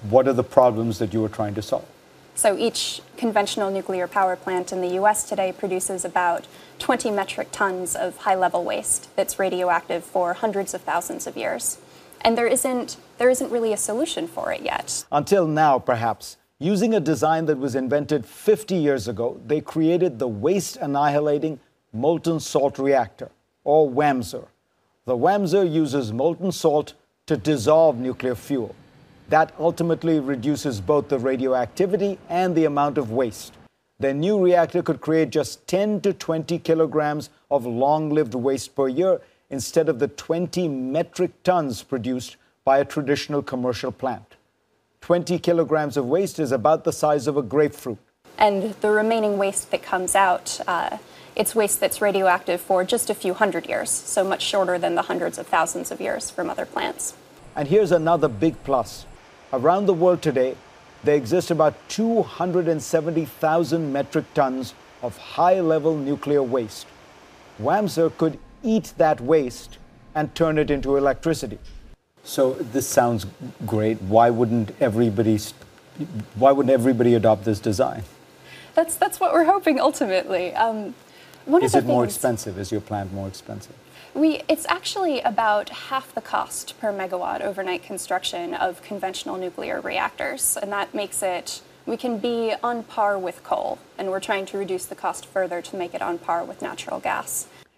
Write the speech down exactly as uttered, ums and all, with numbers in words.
what are the problems that you were trying to solve? So each conventional nuclear power plant in the U S today produces about twenty metric tons of high-level waste that's radioactive for hundreds of thousands of years. And there isn't, there isn't really a solution for it yet. Until now, perhaps. Using a design that was invented fifty years ago, they created the Waste Annihilating Molten Salt Reactor, or WAMSR. The WAMSR uses molten salt to dissolve nuclear fuel. That ultimately reduces both the radioactivity and the amount of waste. Their new reactor could create just ten to twenty kilograms of long-lived waste per year instead of the twenty metric tons produced by a traditional commercial plant. twenty kilograms of waste is about the size of a grapefruit. And the remaining waste that comes out, uh, it's waste that's radioactive for just a few hundred years, so much shorter than the hundreds of thousands of years from other plants. And here's another big plus. Around the world today, there exist about two hundred seventy thousand metric tons of high-level nuclear waste. WAMSR could eat that waste and turn it into electricity. So this sounds great. Why wouldn't everybody, why wouldn't everybody adopt this design? That's, that's what we're hoping ultimately. Um, one Is of the it more things- expensive? Is your plant more expensive? We, it's actually about half the cost per megawatt overnight construction of conventional nuclear reactors, and that makes it, we can be on par with coal, and we're trying to reduce the cost further to make it on par with natural gas.